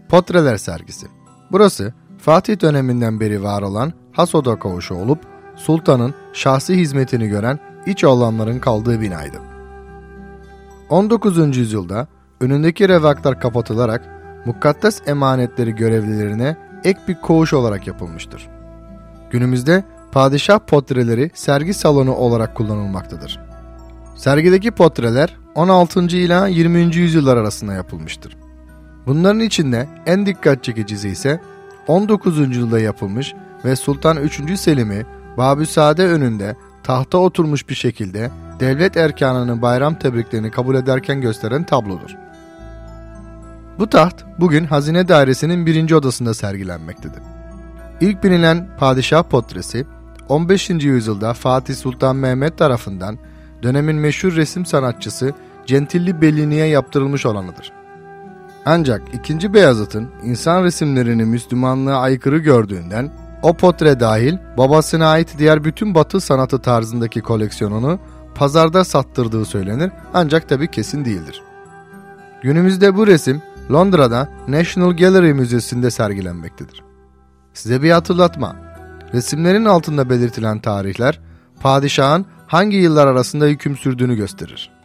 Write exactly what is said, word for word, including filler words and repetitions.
Portreler sergisi. Burası Fatih döneminden beri var olan has oda koğuşu olup sultanın şahsi hizmetini gören iç alanların kaldığı binaydı. on dokuzuncu yüzyılda önündeki revaklar kapatılarak mukaddes emanetleri görevlilerine ek bir koğuş olarak yapılmıştır. Günümüzde padişah portreleri sergi salonu olarak kullanılmaktadır. Sergideki portreler on altıncı ila yirminci yüzyıllar arasında yapılmıştır. Bunların içinde en dikkat çekicisi ise on dokuzuncu yüzyılda yapılmış ve Sultan üçüncü Selim'i Babüsade önünde tahta oturmuş bir şekilde devlet erkanının bayram tebriklerini kabul ederken gösteren tablodur. Bu taht bugün Hazine Dairesi'nin birinci odasında sergilenmektedir. İlk bilinen padişah portresi on beşinci yüzyılda Fatih Sultan Mehmet tarafından dönemin meşhur resim sanatçısı Centilli Bellini'ye yaptırılmış olanıdır. Ancak ikinci. Beyazıt'ın insan resimlerini Müslümanlığa aykırı gördüğünden o portre dahil babasına ait diğer bütün Batı sanatı tarzındaki koleksiyonunu pazarda sattırdığı söylenir ancak tabi kesin değildir. Günümüzde bu resim Londra'da National Gallery Müzesi'nde sergilenmektedir. Size bir hatırlatma. Resimlerin altında belirtilen tarihler padişahın hangi yıllar arasında hüküm sürdüğünü gösterir.